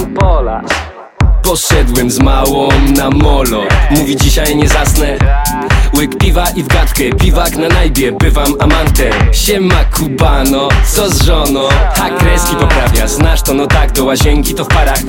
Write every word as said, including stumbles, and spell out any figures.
pola. Poszedłem z małą na molo. Mówi dzisiaj nie zasnę. Łyk piwa i w gadkę, piwak na najbie, bywam amantem. Siema Kubano, co z żoną? Ha, kreski poprawia, znasz to, no tak, do łazienki to w parach.